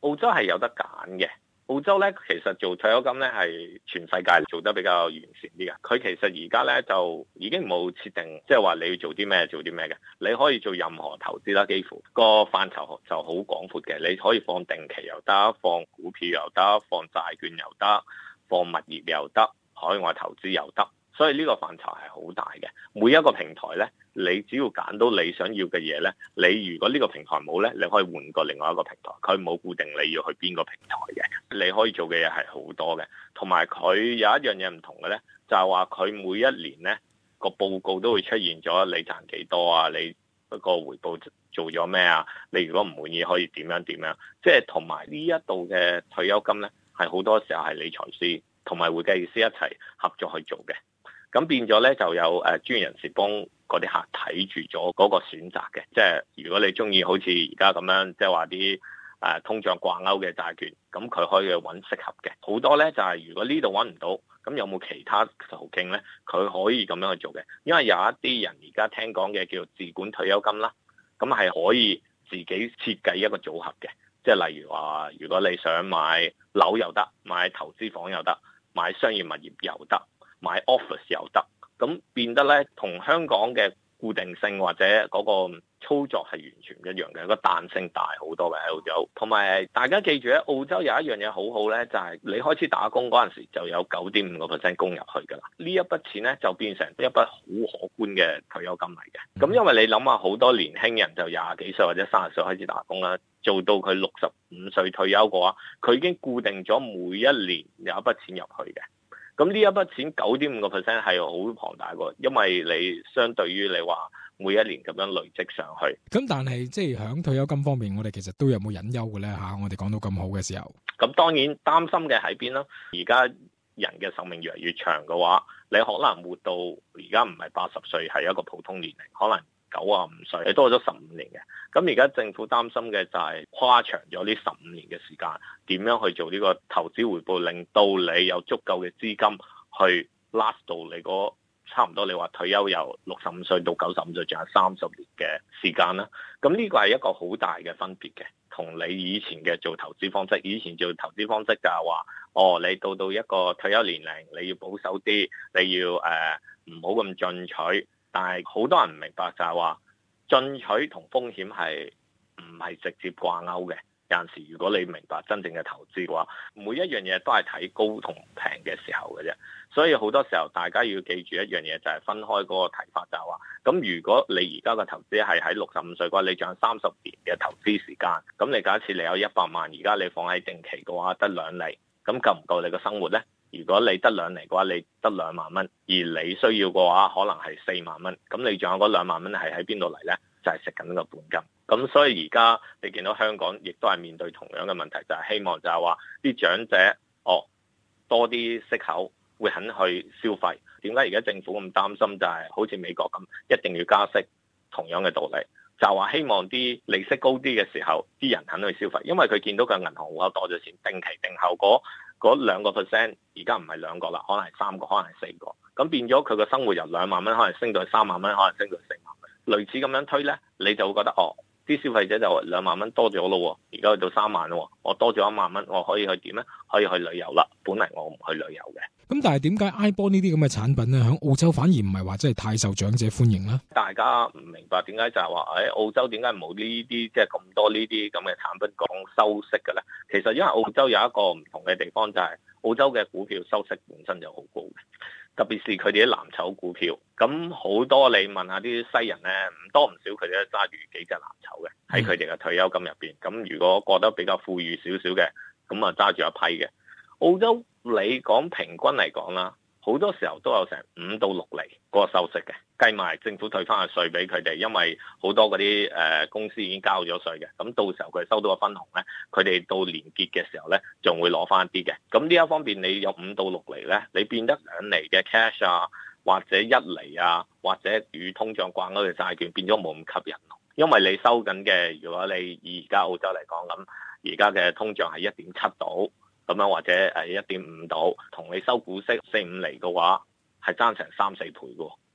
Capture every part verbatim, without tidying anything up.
澳洲係有得揀嘅。澳洲咧，其實做退休金咧係全世界做得比較完善啲嘅。佢其實而家咧就已經冇設定，即係話你要做啲咩做啲咩嘅。你可以做任何投資啦，幾乎個範疇就好廣闊嘅。你可以放定期又得，放股票又得，放債券又得，放物業又得，海外投資又得。所以呢個範疇係好大嘅。每一個平台咧，你只要揀到你想要嘅嘢咧，你如果呢個平台冇咧，你可以換過另外一個平台。佢冇固定你要去邊個平台嘅。你可以做嘅嘢係好多嘅，同埋佢有一樣嘢唔同嘅咧，就係話佢每一年咧個報告都會出現咗你賺幾多啊，你嗰個回報做咗咩啊？你如果唔滿意可以點樣點樣？即係同埋呢一度嘅退休金咧，係好多時候係理財師同埋會計師一齊合作去做嘅。咁變咗咧就有誒專業人士幫嗰啲客睇住咗嗰個選擇嘅，即係如果你中意好似而家咁樣，即係話啲誒通脹掛鈎嘅債券，咁佢可以揾適合嘅。好多咧就係、是、如果呢度揾唔到，咁有冇其他途徑咧？佢可以咁樣去做嘅，因為有一啲人而家聽講嘅叫自管退休金啦，咁係可以自己設計一個組合嘅，即係例如話，如果你想買樓又得，買投資房又得，買商業物業又得，買 office 又得，咁變得咧同香港嘅固定性或者嗰個操作係完全唔一樣嘅，個彈性大好多嘅喺澳洲。同埋大家記住咧，澳洲有一樣嘢好好咧，就係、是、你開始打工嗰陣時就有九點五個 percent 供入去㗎啦。呢一筆錢咧就變成一筆好可觀嘅退休金嚟嘅。咁因為你諗下，好多年輕人就廿幾歲或者三十歲開始打工啦，做到佢六十五歲退休嘅話，佢已經固定咗每一年有一筆錢入去嘅。咁呢一筆錢九點五個 percent 係好龐大喎，因為你相對於你話每一年咁樣累積上去。 咁但係即係喺退休金方面，我哋其實都有冇隱憂嘅咧嚇？我哋講到咁好嘅時候， 咁當然擔心嘅喺邊咯？而家人嘅壽命越嚟越長嘅話，你可能活到而家唔係八十歲係一個普通年齡，可能九啊五歲，你多咗十五年嘅。咁而家政府擔心嘅就係跨長咗呢十五年嘅時間，點樣去做呢個投資回報，令到你有足夠嘅資金去 last 到你嗰差唔多你話退休由六十五歲到九十五歲，仲有三十年嘅時間啦。咁呢個係一個好大嘅分別嘅，同你以前嘅做投資方式。以前做投資方式就係話，哦，你到到一個退休年齡，你要保守啲，你要誒唔好咁進取。但係好多人唔明白就係話，進取同風險係唔係直接掛鈎嘅。有陣時如果你明白真正嘅投資嘅話，每一樣嘢都係睇高同平嘅時候嘅啫。所以好多時候大家要記住一樣嘢，就係分開嗰個睇法，就係話，咁如果你而家嘅投資係喺六十五歲嘅話，你仲有三十年嘅投資時間。咁你假設你有一百萬，而家你放喺定期嘅話得兩厘，咁夠唔夠你嘅生活呢？如果你得兩厘嘅話，你得兩萬蚊，而你需要嘅話可能係四萬蚊，咁你仲有嗰兩萬蚊係喺邊度嚟呢？就係食緊個本金。咁所以而家你見到香港亦都係面對同樣嘅問題，就係希望就係話啲長者哦多啲息口會肯去消費。點解而家政府咁擔心？就係好似美國咁一定要加息，同樣嘅道理，就話希望啲利息高啲嘅時候，啲人肯去消費，因為佢見到個銀行戶口多咗錢，定期定後嗰嗰兩個 percent，而家唔係兩個啦，可能係三個，可能係四個，咁變咗佢個生活由兩萬蚊可能升到三萬蚊，可能升到四萬蚊，類似咁樣推呢，你就會覺得哦，啲消費者就兩萬蚊多咗咯，而家去到三萬咯，我多咗一萬蚊，我可以去點呢？可以去旅遊啦，本嚟我唔去旅遊嘅。 咁但係點解 iBond 呢啲咁嘅產品咧，喺澳洲反而唔係話真係太受長者歡迎咧？ 大家唔明白點解就係話喺澳洲點解冇呢啲即係咁多呢啲咁嘅產品講收息嘅咧？其實因為澳洲有一個唔同嘅地方，就係澳洲嘅股票收息本身就好高嘅，特別是佢哋啲藍籌股票。咁好多你問下啲西人咧，唔多唔少佢哋都揸住幾隻藍籌嘅喺佢哋嘅退休金入邊。咁如果覺得比較富裕少少嘅，咁啊揸住一批嘅。澳洲你講平均嚟講啦，好多時候都有成五到六厘嗰個收息嘅，計埋政府退翻嘅稅俾佢哋，因為好多嗰啲誒公司已經交咗稅嘅，咁到時候佢收到個分紅咧，佢哋到年結嘅時候咧，仲會攞翻啲嘅。咁呢一方面你有五到六厘咧，你變得兩厘嘅 cash 啊，或者一厘啊，或者與通脹掛鈎嘅債券變咗冇咁吸引，因為你收緊嘅，如果你而家澳洲嚟講咁，而家嘅通脹係一點七度。咁樣或者誒一點五度，同你收股息四五厘嘅話，係爭成三四倍嘅。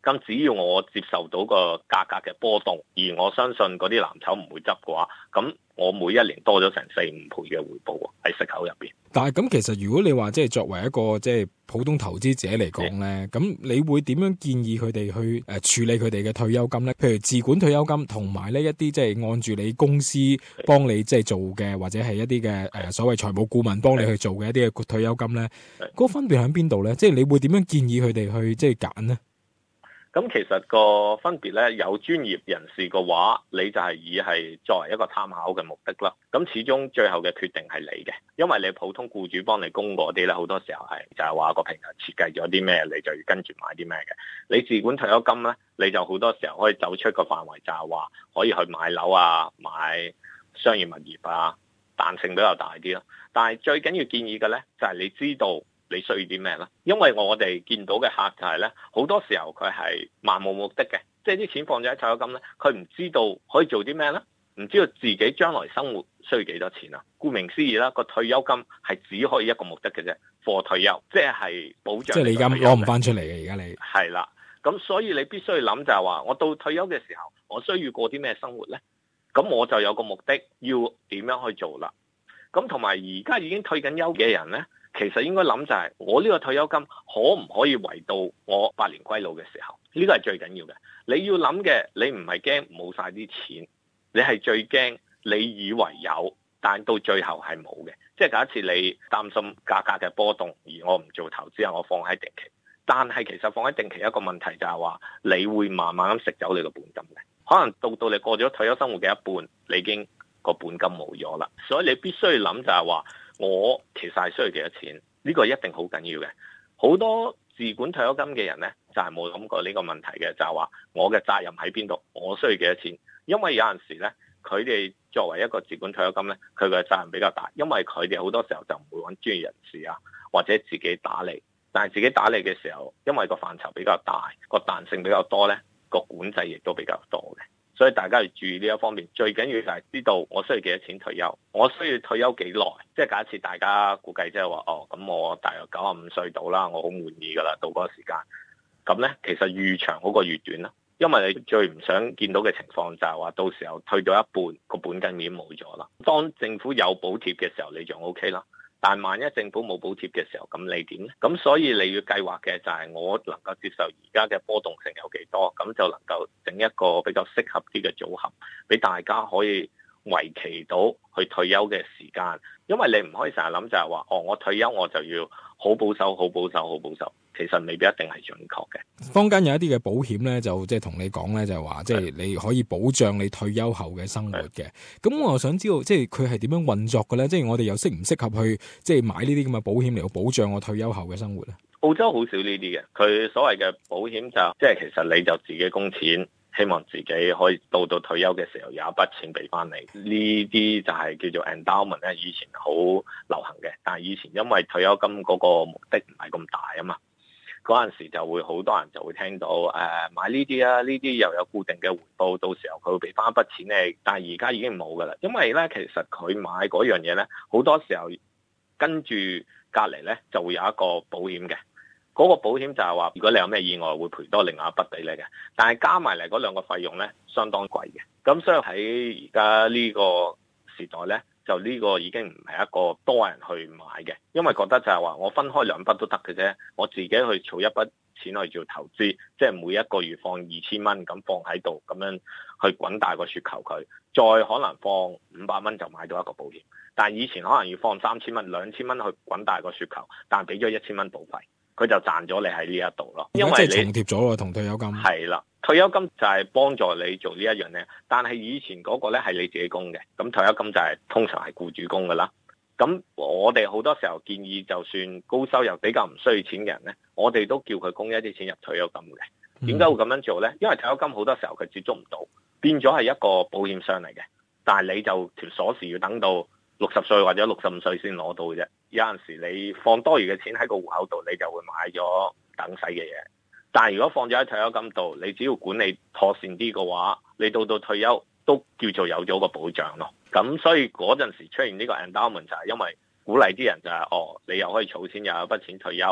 咁只要我接受到個價格嘅波動，而我相信嗰啲藍籌唔會執嘅話，咁我每一年多咗成四五倍嘅回報喎，喺息口入邊。 但係咁其實如果你話即係作為一個即係普通投資者嚟講咧，咁你會點樣建議佢哋去誒處理佢哋嘅退休金咧？譬如自管退休金同埋呢一啲即係按住你公司幫你即係做嘅，或者係一啲嘅誒所謂財務顧問幫你去做嘅一啲嘅退休金咧，嗰個分別喺邊度咧？即係你會點樣建議佢哋去即係揀咧？ 咁其實個分別咧，有專業人士嘅話，你就係以係作為一個參考嘅目的啦。咁始終最後嘅決定係你嘅，因為你普通僱主幫你供嗰啲咧，好多時候係就係話個平台設計咗啲咩，你就要跟住買啲咩嘅。你自管退休金咧，你就好多時候可以走出個範圍，就係話可以去買樓啊、買商業物業啊，彈性比較大啲咯。但係最緊要建議嘅咧，就係你知道你需要啲咩咧？因為我哋見到嘅客就係咧，好多時候佢係漫無目的嘅，即係啲錢放咗喺退休金咧，佢唔知道可以做啲咩咧，唔知道自己將來生活需要幾多錢啊。顧名思義啦，個退休金係只可以一個目的嘅啫，貨退休，即係保障。即係你而家攞唔翻出嚟嘅，而家你係啦。咁所以你必須要諗就係話，我到退休嘅時候，我需要過啲咩生活咧？咁我就有個目的，要點樣去做啦。咁同埋而家已經退緊休嘅人咧，其實應該諗就係我呢個退休金可唔可以維到我百年歸老嘅時候？呢個係最緊要嘅。你要諗嘅，你唔係驚冇晒啲錢，你係最驚你以為有，但到最後係冇嘅。即係假設你擔心價格嘅波動，而我唔做投資啊，我放喺定期。但係其實放喺定期一個問題就係話，你會慢慢咁食走你個本金嘅。可能到到你過咗退休生活嘅一半，你已經個本金冇咗啦。所以你必須要諗就係話，我其實係需要幾多錢？呢個一定好緊要嘅。好多自管退休金嘅人呢，就係冇諗過呢個問題嘅，就係話我嘅責任喺邊度？我需要幾多錢？因為有陣時呢，佢哋作為一個自管退休金呢，佢嘅責任比較大，因為佢哋好多時候就唔會揾專業人士啊，或者自己打理。但係自己打理嘅時候，因為個範疇比較大，個彈性比較多呢，個管制亦都比較多嘅。所以大家要注意呢一方面，最緊要就係知道我需要幾多錢退休，我需要退休幾耐。即係假設大家估計即係話，哦，咁我大約九十五歲到啦，我好滿意㗎啦，到嗰個時間。咁呢，其實越長好過越短啦，因為你最唔想見到嘅情況就係話，到時候退到一半，個本金已經冇咗啦。當政府有補貼嘅時候，你仲 O K 啦。但萬一政府冇補貼嘅時候，咁你點呢？咁所以你要計劃嘅就係我能夠接受而家嘅波動性有幾多，咁就能夠整一個比較適合啲嘅組合，俾大家可以維持到去退休嘅時間。因為你唔可以成日諗就係話，哦，我退休我就要好保守、好保守、好保守，其實未必一定係準確嘅。 坊間有一啲嘅保險咧，就即係同你講咧，就係話即係你可以保障你退休後嘅生活嘅。咁我又想知道，即係佢係點樣運作嘅咧？即係我哋又適唔適合去即係買呢啲咁嘅保險嚟到保障我退休後嘅生活咧？澳洲好少呢啲嘅，佢所謂嘅保險就即係其實你就自己供錢。希望自己可以到到退休嘅時候有一筆錢俾翻你，呢啲就係叫做 endowment 咧，以前好流行嘅。但係以前因為退休金嗰個目的唔係咁大啊嘛，嗰陣時就會好多人就會聽到誒、呃、買呢啲啊，呢啲又有固定嘅回報，到時候佢會俾翻一筆錢你。但係而家已經冇噶啦，因為咧其實佢買嗰樣嘢咧，好多時候跟住隔離咧就會有一個保險嘅。嗰個保險就係話，如果你有咩意外，會賠多另外一筆俾你嘅。但係加埋嚟嗰兩個費用咧，相當貴嘅。咁所以喺而家呢個時代咧，就呢個已經唔係一個多人去買嘅，因為覺得就係話我分開兩筆都得嘅啫，我自己去儲一筆錢去做投資，即係每一個月放二千蚊咁放喺度，咁樣去滾大個雪球佢，再可能放五百蚊就買到一個保險。但係以前可能要放三千蚊、兩千蚊去滾大個雪球，但係俾咗一千蚊保費。佢就賺咗你喺呢一度咯，因為你即係重疊咗咯，同退休金係啦，退休金就係幫助你做呢一樣嘢，但係以前嗰個咧係你自己供嘅，咁退休金就係、是、通常係僱主供噶啦。咁我哋好多時候建議，就算高收入比較唔需要錢嘅人咧，我哋都叫佢供一啲錢入退休金嘅。點解會咁樣做咧？因為退休金好多時候佢接觸唔到，變咗係一個保險箱嚟嘅，但係你就條鎖匙要等到六十歲或者六十五歲先攞到嘅啫。有陣時你放多餘嘅錢喺個戶口度，你就會買咗等使嘅嘢。但係如果放咗喺退休金度，你只要管理妥善啲嘅話，你到到退休都叫做有咗個保障咯。咁所以嗰陣時出現呢個 endowment 就係因為鼓勵啲人就係、是、哦，你又可以儲錢，又有一筆錢退休，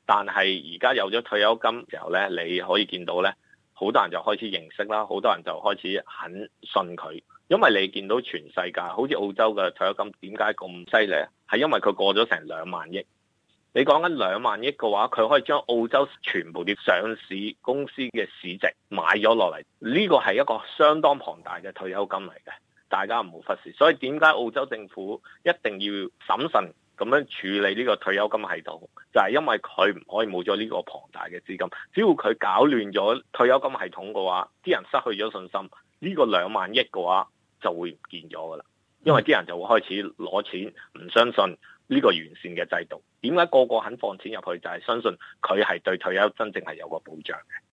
但係而家有咗退休金之後咧，你可以見到咧，好多人就開始認識啦，好多人就開始肯信佢，因為你見到全世界好似澳洲嘅退休金點解咁犀利？係因為佢過咗成兩萬億。你講緊兩萬億嘅話，佢可以將澳洲全部啲上市公司嘅市值買咗落嚟，呢個係一個相當龐大嘅退休金嚟嘅，大家唔好忽視。所以點解澳洲政府一定要審慎咁樣處理呢個退休金系統，就係因為佢唔可以冇咗呢個龐大嘅資金。只要佢搞亂咗退休金系統嘅話，啲人失去咗信心，呢個兩萬億嘅話就會唔見咗噶啦。因為啲人就會開始攞錢，唔相信呢個完善嘅制度。點解個個肯放錢入去？就係相信佢係對退休真正係有個保障嘅。